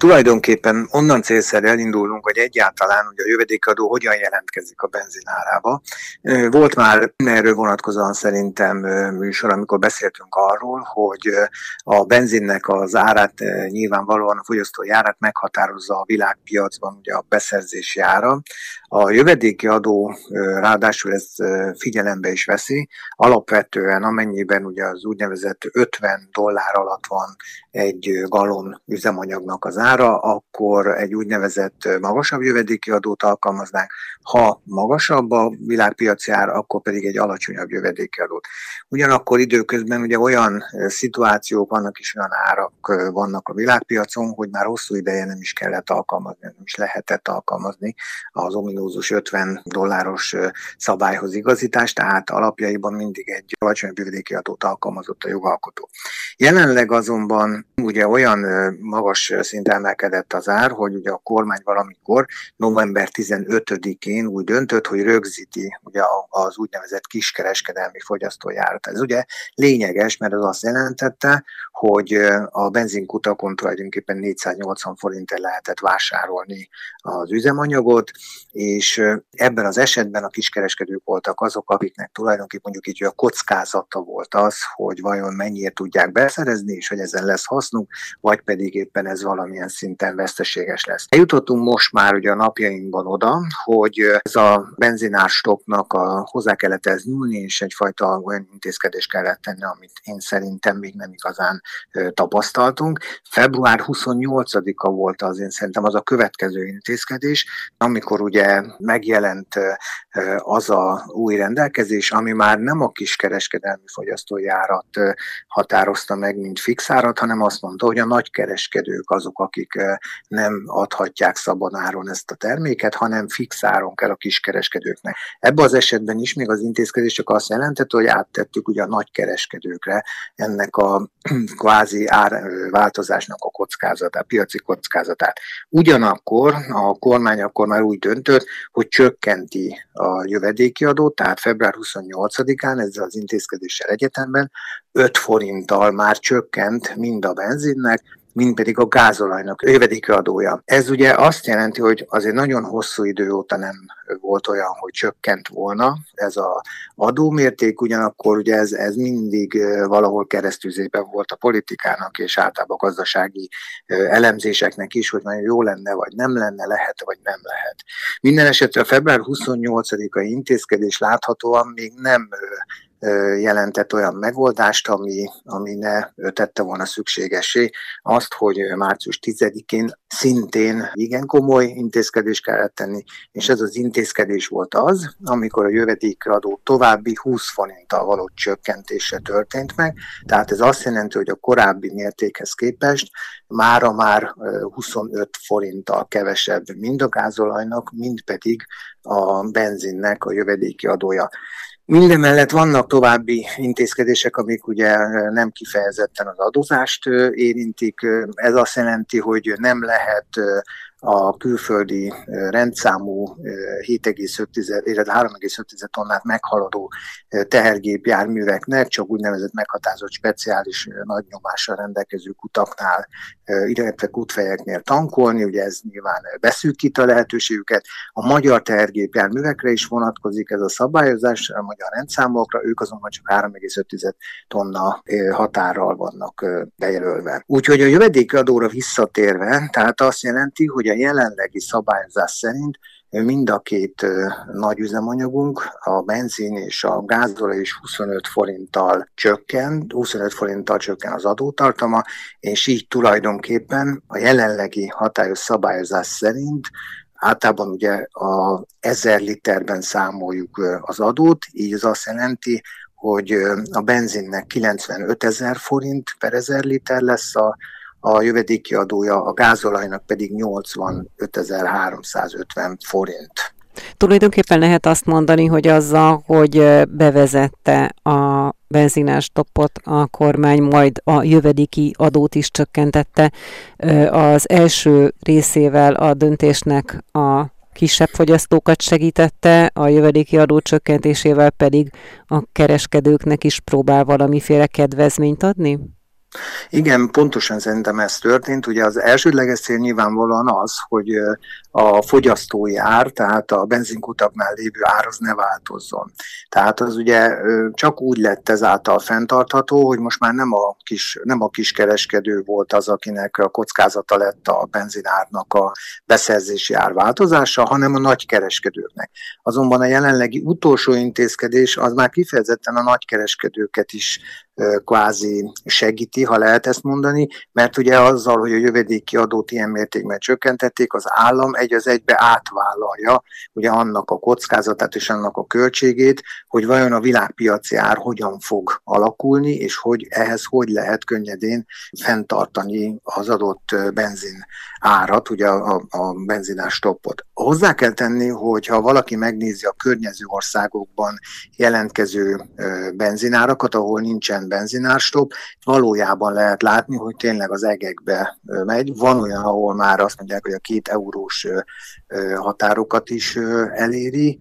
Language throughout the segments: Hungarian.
Tulajdonképpen onnan célszerű elindulnunk, hogy egyáltalán ugye a jövedékadó hogyan jelentkezik a benzinárába. Volt már erről vonatkozóan szerintem műsor, amikor beszéltünk arról, hogy a benzinnek az árát, nyilvánvalóan a fogyasztói árát meghatározza a világpiacban ugye a beszerzési ára. A jövedéki adó ráadásul ezt figyelembe is veszi, alapvetően amennyiben ugye az úgynevezett $50 alatt van egy galon üzemanyagnak az ára, akkor egy úgynevezett magasabb jövedéki adót alkalmaznánk, ha magasabb a világpiaci ár, akkor pedig egy alacsonyabb jövedéki adót. Ugyanakkor időközben ugye olyan szituációk vannak és olyan árak vannak a világpiacon, hogy már hosszú ideje nem is kellett alkalmazni, nem is lehetett alkalmazni az ominózus $50 szabályhoz igazítást, tehát alapjaiban mindig egy alacsonyabb jövedéki adót alkalmazott a jogalkotó. Jelenleg azonban ugye olyan magas szinten emelkedett az ár, hogy ugye a kormány valamikor november 15-én úgy döntött, hogy rögzíti ugye az úgynevezett kiskereskedelmi fogyasztói árat. Ez ugye lényeges, mert az azt jelentette, hogy a benzinkutakon tulajdonképpen 480 forintért lehetett vásárolni az üzemanyagot, és ebben az esetben a kiskereskedők voltak azok, akiknek tulajdonképpen mondjuk így a kockázata volt az, hogy vajon mennyiért tudják beszerezni, és hogy ezen lesz hasznuk, vagy pedig éppen ez valamilyen szinten veszteséges lesz. Eljutottunk most már ugye a napjainkban oda, hogy ez a benzinárstoppnak hozzá kellett ez nyúlni, és egyfajta olyan intézkedést kellett tenni, amit én szerintem még nem igazán tapasztaltunk. Február 28-a volt az, én szerintem az a következő intézkedés, amikor ugye megjelent az a új rendelkezés, ami már nem a kiskereskedelmi fogyasztói árat határozta meg, mint fix árat, hanem azt mondta, hogy a nagykereskedők azok, akik nem adhatják szabad áron ezt a terméket, hanem fix áron kell a kiskereskedőknek. Ebben az esetben is még az intézkedés csak azt jelentette, hogy áttettük ugye a nagykereskedőkre ennek a kvázi árváltozásnak a kockázatát, piaci kockázatát. Ugyanakkor a kormány akkor már úgy döntött, hogy csökkenti a jövedéki adót, tehát február 28-án ezzel az intézkedéssel egyetemben 5 forinttal már csökkent mind a benzinnek, mind pedig a gázolajnak jövedéki adója. Ez ugye azt jelenti, hogy azért nagyon hosszú idő óta nem volt olyan, hogy csökkent volna ez az adómérték, ugyanakkor ugye ez mindig valahol keresztüzében volt a politikának, és általában a gazdasági elemzéseknek is, hogy nagyon jó lenne, vagy nem lenne, lehet, vagy nem lehet. Minden esetre a február 28-ai intézkedés láthatóan még nem jelentett olyan megoldást, ami ne tette volna szükségessé azt, hogy március 10-én szintén igen komoly intézkedést kellett tenni, és ez az intézkedés volt az, amikor a jövedéki adó további 20 forinttal való csökkentése történt meg, tehát ez azt jelenti, hogy a korábbi mértékhez képest mára már 25 forinttal kevesebb mind a gázolajnak, mind pedig a benzinnek a jövedéki adója. Mindemellett vannak további intézkedések, amik ugye nem kifejezetten az adózást érintik. Ez azt jelenti, hogy nem lehet a külföldi rendszámú 7,5, illetve 3,5 tonnát meghaladó tehergépjárműveknek csak úgynevezett meghatározott speciális nagy nyomással rendelkező kutaknál, illetve kútfejeknél tankolni, ugye ez nyilván beszűkít a lehetőségüket. A magyar tehergépjárművekre is vonatkozik ez a szabályozás, a magyar rendszámokra, ők azonban csak 3,5 tonna határral vannak bejelölve. Úgyhogy a jövedéki adóra visszatérve, tehát azt jelenti, hogy a jelenlegi szabályozás szerint mind a két nagy üzemanyagunk, a benzin és a gázolaj is 25 forinttal csökken az adótartama, és így tulajdonképpen a jelenlegi hatályos szabályozás szerint általában ugye a 1000 literben számoljuk az adót, így az azt jelenti, hogy a benzinnek 95 000 forint per 1000 liter lesz a jövedéki adója, a gázolajnak pedig 85 350 forint. Tulajdonképpen lehet azt mondani, hogy azzal, hogy bevezette a benzinárstoppot a kormány, majd a jövedéki adót is csökkentette, az első részével a döntésnek a kisebb fogyasztókat segítette, a jövedéki adó csökkentésével pedig a kereskedőknek is próbál valamiféle kedvezményt adni? Igen, pontosan szerintem ez történt. Ugye az elsődleges cél nyilvánvalóan az, hogy a fogyasztói ár, tehát a benzinkutaknál lévő ár az ne változzon. Tehát az ugye csak úgy lett ezáltal fenntartható, hogy most már nem a kiskereskedő volt az, akinek a kockázata lett a benzinárnak a beszerzési ár változása, hanem a nagykereskedőknek. Azonban a jelenlegi utolsó intézkedés az már kifejezetten a nagykereskedőket is kvázi segíti, ha lehet ezt mondani, mert ugye azzal, hogy a jövedéki adót ilyen mértékben csökkentették, az állam egy az egybe átvállalja ugye annak a kockázatát és annak a költségét, hogy vajon a világpiaci ár hogyan fog alakulni, és hogy ehhez hogy lehet könnyedén fenntartani az adott benzin árat, ugye a benzinás stoppot. Hozzá kell tenni, hogy ha valaki megnézi a környező országokban jelentkező benzinárakat, ahol nincsen benzinárstopp, valójában lehet látni, hogy tényleg az egekbe megy. Van olyan, ahol már azt mondják, hogy a 2 eurós határokat is eléri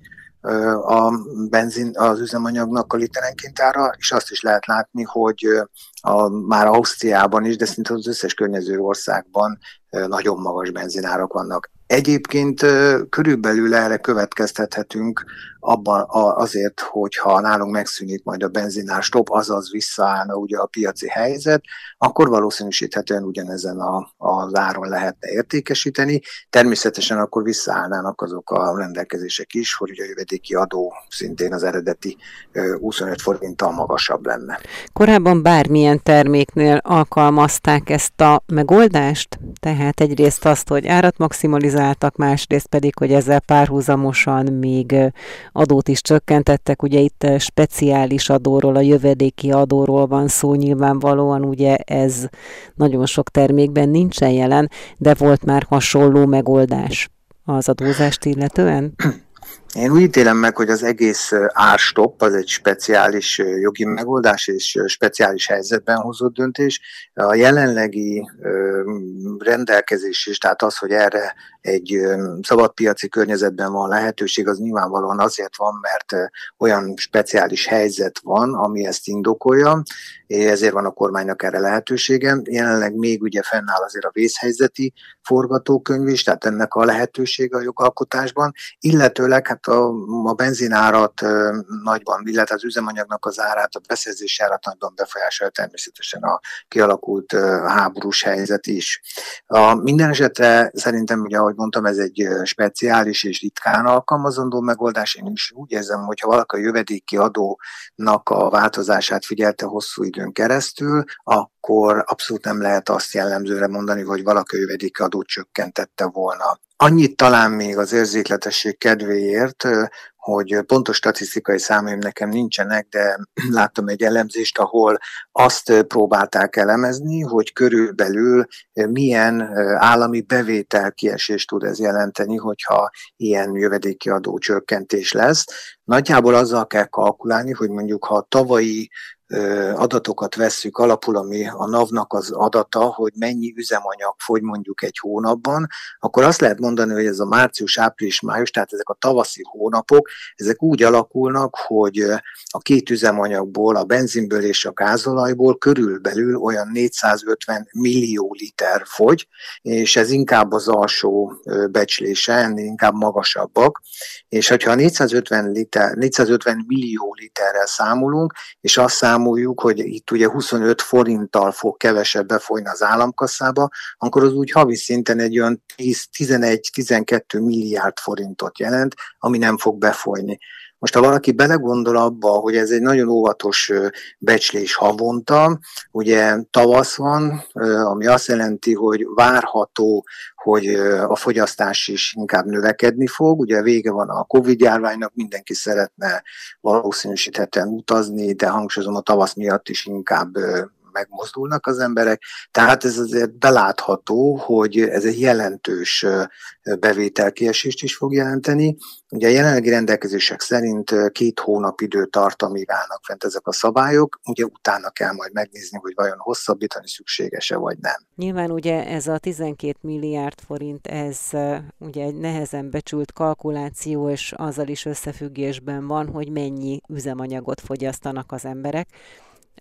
a benzin, az üzemanyagnak a literenként ára, és azt is lehet látni, hogy már Ausztriában is, de szinte az összes környező országban nagyon magas benzinárak vannak. Egyébként körülbelül erre következtethetünk abban azért, hogyha nálunk megszűnik majd a benzinárstopp, azaz visszaállna ugye a piaci helyzet, akkor valószínűsíthetően ugyanezen az áron lehetne értékesíteni. Természetesen akkor visszaállnának azok a rendelkezések is, hogy ugye a jövedéki adó szintén az eredeti 25 forinttal magasabb lenne. Korábban bármilyen terméknél alkalmazták ezt a megoldást? Tehát egyrészt azt, hogy árat maximalizáltak, másrészt pedig, hogy ezzel párhuzamosan még adót is csökkentettek. Ugye itt speciális adóról, a jövedéki adóról van szó, nyilvánvalóan ugye ez nagyon sok termékben nincsen jelen, de volt már hasonló megoldás az adózást illetően? Én úgy ítélem meg, hogy az egész árstopp az egy speciális jogi megoldás és speciális helyzetben hozott döntés. A jelenlegi rendelkezés is, tehát az, hogy erre egy szabadpiaci környezetben van lehetőség, az nyilvánvalóan azért van, mert olyan speciális helyzet van, ami ezt indokolja, ezért van a kormánynak erre lehetősége. Jelenleg még ugye fennáll azért a vészhelyzeti forgatókönyv is, tehát ennek a lehetősége a jogalkotásban, illetőleg hát a benzinárat nagyban, illetve az üzemanyagnak az árát, a beszerzési árat nagyban befolyásolja természetesen a kialakult háborús helyzet is. Minden esetre szerintem, ugye, ahogy mondtam, ez egy speciális és ritkán alkalmazandó megoldás. Én is úgy érzem, hogyha valaki a jövedéki adónak a változását figyelte hosszú időn keresztül, akkor abszolút nem lehet azt jellemzőre mondani, hogy valaki a jövedéki adót csökkentette volna. Annyit talán még az érzékletesség kedvéért, hogy pontos statisztikai számaim nekem nincsenek, de láttam egy elemzést, ahol azt próbálták elemezni, hogy körülbelül milyen állami bevételkiesést tud ez jelenteni, hogyha ilyen jövedéki adó csökkentés lesz. Nagyjából azzal kell kalkulálni, hogy mondjuk ha a tavalyi adatokat vesszük alapul, ami a NAV-nak az adata, hogy mennyi üzemanyag fogy mondjuk egy hónapban, akkor azt lehet mondani, hogy ez a március, április, május, tehát ezek a tavaszi hónapok, ezek úgy alakulnak, hogy a 2 üzemanyagból, a benzinből és a gázolajból körülbelül olyan 450 millió liter fogy, és ez inkább az alsó becslése, ennél inkább magasabbak, és hogyha a 450 millió literrel számolunk, és azt számoljuk, hogy itt ugye 25 forinttal fog kevesebb befolyni az államkasszába, akkor az úgy havi szinten egy olyan 10-11-12 milliárd forintot jelent, ami nem fog befolyni. Most ha valaki belegondol abba, hogy ez egy nagyon óvatos becslés havonta, ugye tavasz van, ami azt jelenti, hogy várható, hogy a fogyasztás is inkább növekedni fog. Ugye vége van a Covid-járványnak, mindenki szeretne valószínűsíthetően utazni, de hangsúlyozom, a tavasz miatt is inkább megmozdulnak az emberek. Tehát ez azért belátható, hogy ez egy jelentős bevételkiesést is fog jelenteni. Ugye a jelenlegi rendelkezések szerint 2 hónap idő tart, amíg állnak fent ezek a szabályok, ugye utána kell majd megnézni, hogy vajon hosszabbítani szükséges-e vagy nem. Nyilván ugye ez a 12 milliárd forint, ez ugye egy nehezen becsült kalkuláció, és azzal is összefüggésben van, hogy mennyi üzemanyagot fogyasztanak az emberek.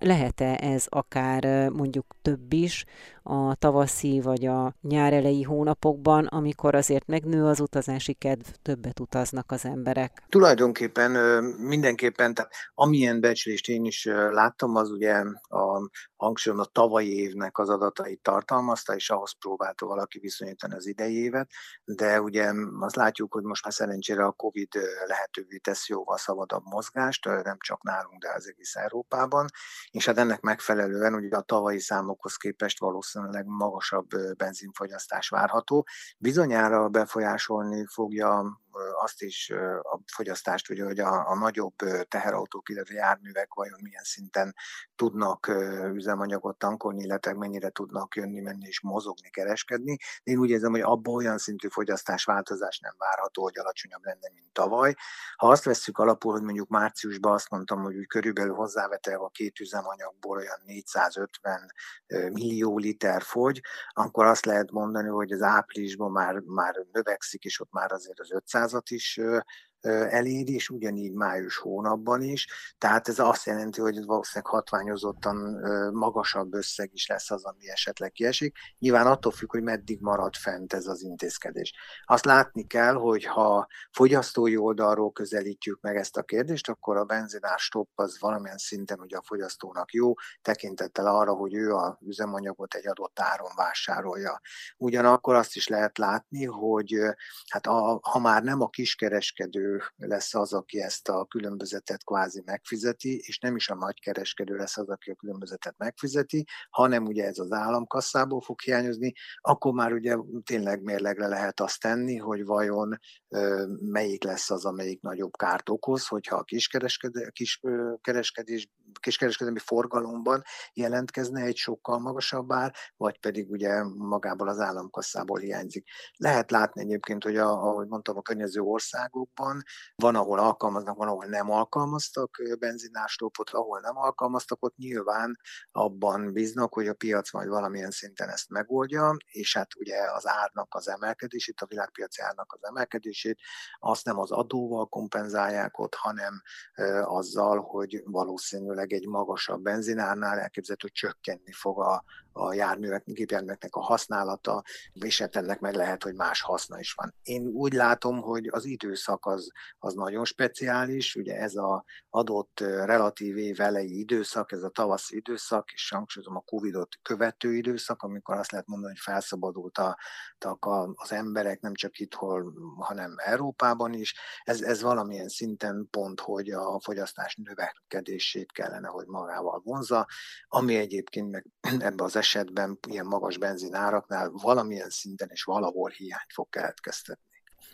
lehet-e ez akár mondjuk több is a tavaszi vagy a nyár elejé hónapokban, amikor azért megnő az utazási kedv, többet utaznak az emberek? Tulajdonképpen mindenképpen, tehát amilyen becslést én is láttam, az ugye hangsúlyom a tavalyi évnek az adatait tartalmazta, és ahhoz próbálta valaki viszonyítani az idei évet, de ugye azt látjuk, hogy most már szerencsére a Covid lehetővé tesz jóval szabadabb mozgást, nem csak nálunk, de az egész Európában, és hát ennek megfelelően ugye a tavalyi számokhoz képest valószínűleg magasabb benzinfogyasztás várható. Bizonyára befolyásolni fogja azt is a fogyasztást, ugye, hogy a nagyobb teherautók, illetve járművek vajon milyen szinten tudnak üzemanyagot tankolni, illetve mennyire tudnak jönni, menni és mozogni, kereskedni. Én úgy érzem, hogy abban olyan szintű fogyasztásváltozás nem várható, hogy alacsonyabb lenne, mint tavaly. Ha azt vesszük alapul, hogy mondjuk márciusban azt mondtam, hogy úgy körülbelül hozzávetelve a két üzemanyagból olyan 450 millió liter fogy, akkor azt lehet mondani, hogy az áprilisban már növekszik, és ott már azért az 500-at is eléri, és ugyanígy május hónapban is. Tehát ez azt jelenti, hogy valószínűleg hatványozottan magasabb összeg is lesz az, ami esetleg kiesik. Nyilván attól függ, hogy meddig marad fent ez az intézkedés. Azt látni kell, hogy ha fogyasztói oldalról közelítjük meg ezt a kérdést, akkor a benzinás stopp az valamilyen szinten ugye a fogyasztónak jó, tekintettel arra, hogy ő az üzemanyagot egy adott áron vásárolja. Ugyanakkor azt is lehet látni, hogy hát ha már nem a kiskereskedő lesz az, aki ezt a különbözetet kvázi megfizeti, és nem is a nagykereskedő lesz az, aki a különbözetet megfizeti, hanem ugye ez az államkasszából fog hiányozni, akkor már ugye tényleg mérlegre lehet azt tenni, hogy melyik lesz az, amelyik nagyobb kárt okoz, hogyha a kiskereskedelmi forgalomban jelentkezne egy sokkal magasabb ár, vagy pedig ugye magából az államkasszából hiányzik. Lehet látni egyébként, hogy ahogy mondtam, a környező országokban van, ahol alkalmaznak, van, ahol nem alkalmaztak benzinástópot, ahol nem alkalmaztak, ott nyilván abban bíznak, hogy a piac majd valamilyen szinten ezt megoldja, és hát ugye az árnak az emelkedését, a világpiaci árnak az emelkedését, azt nem az adóval kompenzálják ott, hanem azzal, hogy valószínűleg egy magasabb benzinárnál elképzelhető, hogy csökkenni fog a gépjárműveknek a használata, és ennek meg lehet, hogy más haszna is van. Én úgy látom, hogy az időszak az nagyon speciális, ugye ez az adott relatív év elejé időszak, ez a tavaszi időszak, és hangsúlyozom a Covidot követő időszak, amikor azt lehet mondani, hogy felszabadultak az emberek, nem csak itthon, hanem Európában is. Ez valamilyen szinten pont, hogy a fogyasztás növekedését kellene, hogy magával vonzza, ami egyébként meg ebben az esetben ilyen magas benzináraknál valamilyen szinten és valahol hiányt fog keletkeztetni.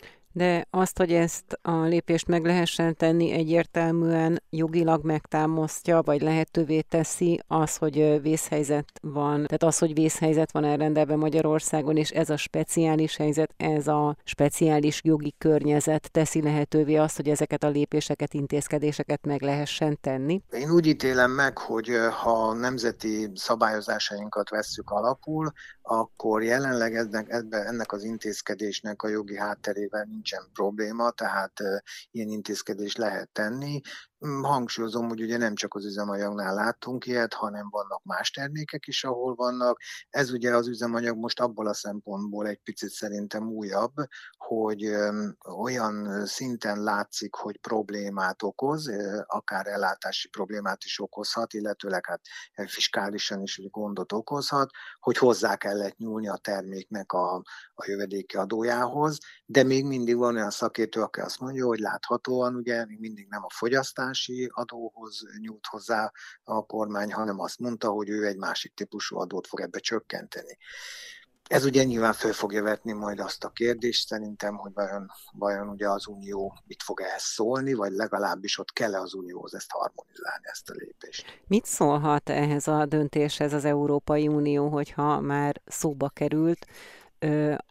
De azt, hogy ezt a lépést meg lehessen tenni, egyértelműen jogilag megtámasztja, vagy lehetővé teszi az, hogy vészhelyzet van, tehát az, hogy vészhelyzet van elrendelve Magyarországon, és ez a speciális helyzet, ez a speciális jogi környezet teszi lehetővé azt, hogy ezeket a lépéseket, intézkedéseket meg lehessen tenni? Én úgy ítélem meg, hogy ha nemzeti szabályozásainkat vesszük alapul, akkor jelenleg ennek az intézkedésnek a jogi hátterével nincsen probléma, tehát ilyen intézkedést lehet tenni. Hangsúlyozom, hogy ugye nem csak az üzemanyagnál láttunk ilyet, hanem vannak más termékek is, ahol vannak. Ez ugye az üzemanyag most abból a szempontból egy picit szerintem újabb, hogy olyan szinten látszik, hogy problémát okoz, akár ellátási problémát is okozhat, illetőleg hát fiskálisan is gondot okozhat, hogy hozzá kellett nyúlni a terméknek a jövedéki adójához, de még mindig van olyan szakértő, aki azt mondja, hogy láthatóan ugye még mindig nem a fogyasztási adóhoz nyújt hozzá a kormány, hanem azt mondta, hogy ő egy másik típusú adót fog ebbe csökkenteni. Ez ugye nyilván föl fogja vetni majd azt a kérdést szerintem, hogy vajon ugye az Unió mit fog ehhez szólni, vagy legalábbis ott kell-e az Unióhoz ezt harmonizálni, ezt a lépést. Mit szólhat ehhez a döntéshez az Európai Unió, hogyha már szóba került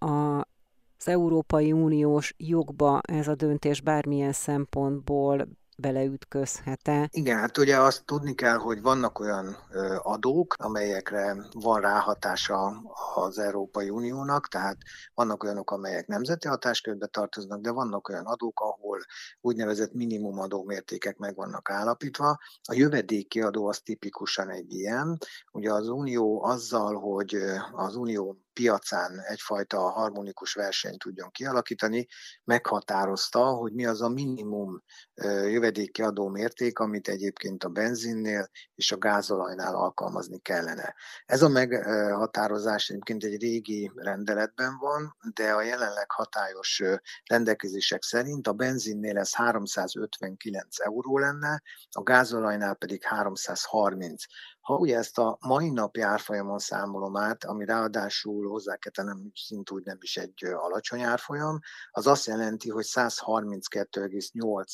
az Európai Uniós jogba ez a döntés bármilyen szempontból beleütközhet-e? Igen, hát ugye azt tudni kell, hogy vannak olyan adók, amelyekre van ráhatása az Európai Uniónak, tehát vannak olyanok, amelyek nemzeti hatáskörbe tartoznak, de vannak olyan adók, ahol úgynevezett minimum adómértékek meg vannak állapítva. A jövedéki adó az tipikusan egy ilyen. Ugye az Unió azzal, hogy az Unió piacán egyfajta harmonikus versenyt tudjon kialakítani, meghatározta, hogy mi az a minimum jövedéki adómérték, amit egyébként a benzinnél és a gázolajnál alkalmazni kellene. Ez a meghatározás egyébként egy régi rendeletben van, de a jelenleg hatályos rendelkezések szerint a benzinnél ez 359 euró lenne, a gázolajnál pedig 330. Ha ugye ezt a mai napi árfolyamon számolom át, ami ráadásul hozzá kell tennem, szintúgy nem is egy alacsony árfolyam, az azt jelenti, hogy 132,8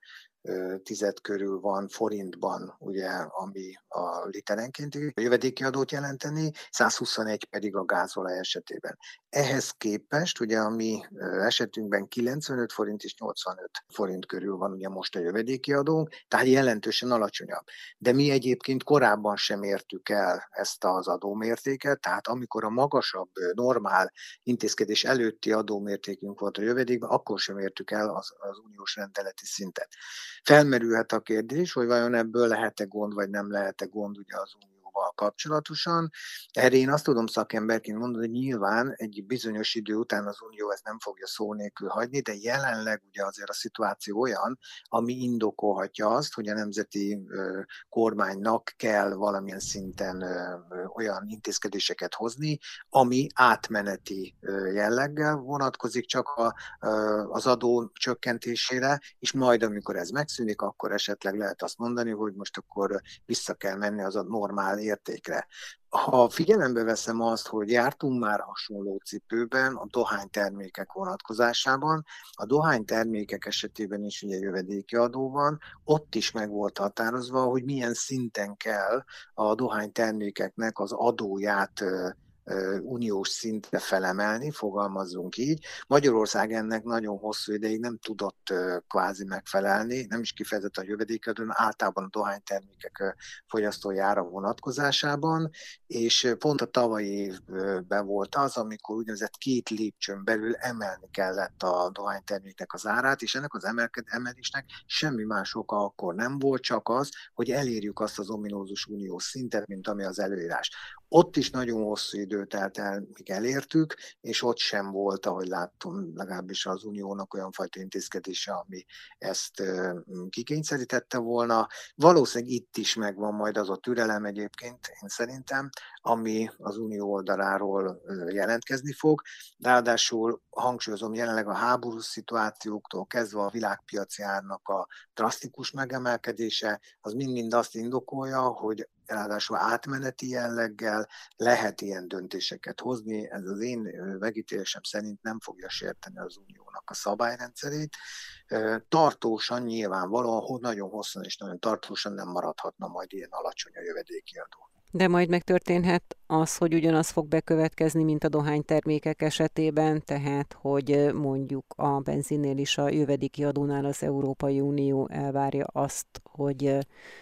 tized körül van forintban, ugye, ami a literenkénti jövedéki adót jelenteni, 121 pedig a gázolaj esetében. Ehhez képest, ugye a mi esetünkben 95 forint és 85 forint körül van ugye most a jövedéki adónk, tehát jelentősen alacsonyabb. De mi egyébként korábban sem értük el ezt az adómértéket, tehát amikor a magasabb, normál intézkedés előtti adómértékünk volt a jövedékben, akkor sem értük el az uniós rendeleti szintet. Felmerülhet a kérdés, hogy vajon ebből lehet-e gond, vagy nem lehet-e gond ugye az unióval kapcsolatosan. Erre én azt tudom szakemberként mondani, hogy nyilván egy bizonyos idő után az unió ezt nem fogja szó nélkül hagyni, de jelenleg ugye azért a szituáció olyan, ami indokolhatja azt, hogy a nemzeti kormánynak kell valamilyen szinten olyan intézkedéseket hozni, ami átmeneti jelleggel vonatkozik csak az adó csökkentésére, és majd amikor ez megszűnik, akkor esetleg lehet azt mondani, hogy most akkor vissza kell menni az a normál értékre. Ha figyelembe veszem azt, hogy jártunk már hasonló cipőben a dohánytermékek vonatkozásában, a dohánytermékek esetében is ugye jövedéki adó van, ott is meg volt határozva, hogy milyen szinten kell a dohánytermékeknek az adóját uniós szintre felemelni, fogalmazzunk így. Magyarország ennek nagyon hosszú ideig nem tudott kvázi megfelelni, nem is kifejezetten a jövedékadó, általában a dohánytermékek fogyasztói ára vonatkozásában, és pont a tavalyi évben volt az, amikor úgynevezett 2 lépcsőn belül emelni kellett a dohányterméknek az árát, és ennek az emelésnek semmi más oka akkor nem volt, csak az, hogy elérjük azt az ominózus uniós szintet, mint ami az előírás. Ott is nagyon hosszú idő telt el, míg elértük, és ott sem volt, ahogy láttam, legalábbis az uniónak olyan fajta intézkedése, ami ezt kikényszerítette volna. Valószínűleg itt is megvan majd az a türelem egyébként, én szerintem, ami az unió oldaláról jelentkezni fog. Ráadásul hangsúlyozom, jelenleg a háborús szituációktól kezdve a világpiaci árnak a drasztikus megemelkedése, az mind-mind azt indokolja, hogy ráadásul átmeneti jelleggel lehet ilyen döntéseket hozni. Ez az én megítélésem szerint nem fogja sérteni az uniónak a szabályrendszerét. Tartósan nyilvánvalóan, nagyon hosszan és nagyon tartósan nem maradhatna majd ilyen alacsony a jövedéki adó. De majd megtörténhet az, hogy ugyanaz fog bekövetkezni, mint a dohánytermékek esetében, tehát hogy mondjuk a benzinnél is a jövedéki adónál az Európai Unió elvárja azt, hogy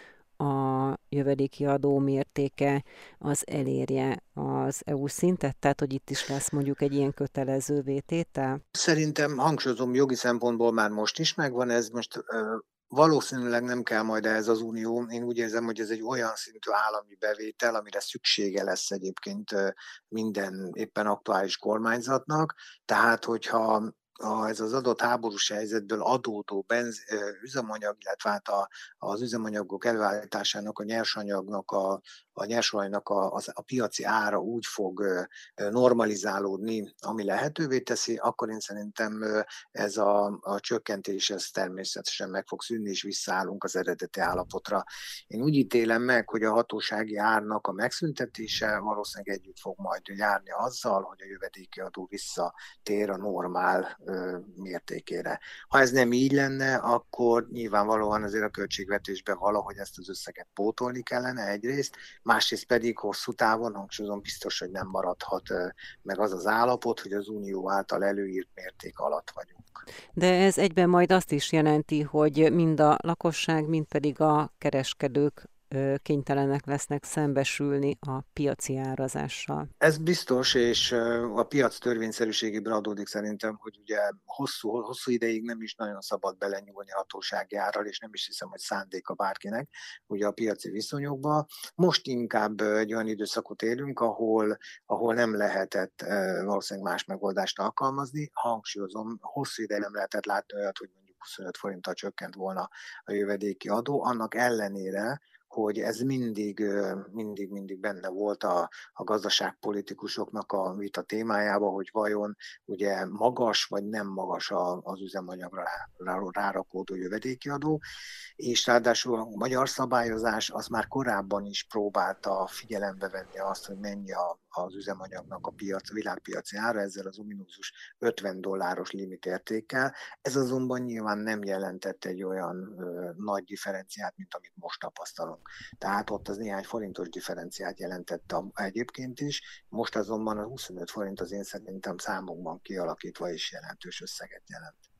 a jövedéki adó mértéke az elérje az EU szintet, tehát hogy itt is lesz mondjuk egy ilyen kötelező vététel? Szerintem, hangsúlyozom, jogi szempontból már most is megvan, ez most valószínűleg nem kell majd ez az unió. Én úgy érzem, hogy ez egy olyan szintű állami bevétel, amire szüksége lesz egyébként minden éppen aktuális kormányzatnak. Tehát, hogyha ez az adott háborús helyzetből adódó üzemanyag, illetve hát az üzemanyagok előállításának, a nyersanyagnak, a nyersolajnak a piaci ára úgy fog normalizálódni, ami lehetővé teszi, akkor én szerintem ez a csökkentés ez természetesen meg fog szűnni, és visszaállunk az eredeti állapotra. Én úgy ítélem meg, hogy a hatósági árnak a megszüntetése valószínűleg együtt fog majd járni azzal, hogy a jövedéki adó visszatér a normál mértékére. Ha ez nem így lenne, akkor nyilvánvalóan azért a költségvetésben valahogy ezt az összeget pótolni kellene egyrészt, másrészt pedig hosszú távon, hangsúlyozom, biztos, hogy nem maradhat meg az az állapot, hogy az unió által előírt mérték alatt vagyunk. De ez egyben majd azt is jelenti, hogy mind a lakosság, mind pedig a kereskedők kénytelenek lesznek szembesülni a piaci árazással. Ez biztos, és a piac törvényszerűségéből adódik szerintem, hogy ugye hosszú ideig nem is nagyon szabad belenyúlni hatósági árral, és nem is hiszem, hogy szándéka bárkinek ugye a piaci viszonyokba. Most inkább egy olyan időszakot élünk, ahol nem lehetett valószínűleg más megoldást alkalmazni. Hangsúlyozom, hosszú ideig nem lehetett látni olyat, hogy mondjuk 25 forinttal csökkent volna a jövedéki adó, annak ellenére, hogy ez mindig benne volt a gazdaságpolitikusoknak a vita témájába, hogy vajon ugye magas vagy nem magas az üzemanyagra rárakódó jövedéki adó, és ráadásul a magyar szabályozás az már korábban is próbálta figyelembe venni azt, hogy mennyi az üzemanyagnak a világpiaci ára, ezzel az ominózus $50 limitértékkel. Ez azonban nyilván nem jelentett egy olyan nagy differenciát, mint amit most tapasztalunk. Tehát ott az néhány forintos differenciát jelentett egyébként is, most azonban a 25 forint az én szerintem számokban kialakítva is jelentős összeget jelent.